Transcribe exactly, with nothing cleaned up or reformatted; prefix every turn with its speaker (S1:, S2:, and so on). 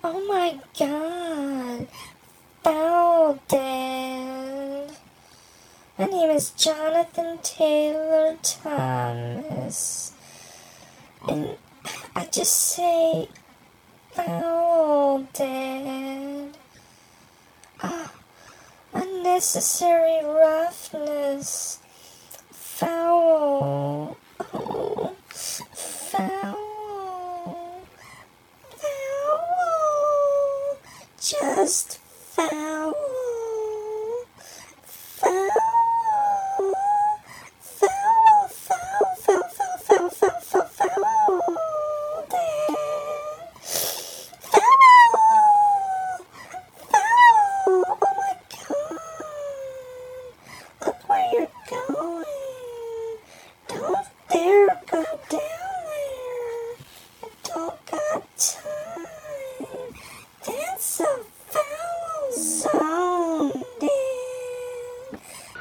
S1: Oh my god. Foul, Dad. My name is Jonathan Taylor Thomas. And I just say foul, Dad. Ah, unnecessary roughness. Foul. Oh, foul. Foul. Just foul. Foul. Foul, foul, foul, foul, foul, foul, foul, foul. Dad. Foul. Foul. Oh my god. Look where you're going. Don't dare go down there. I don't got time. That's a foul zone, Dad.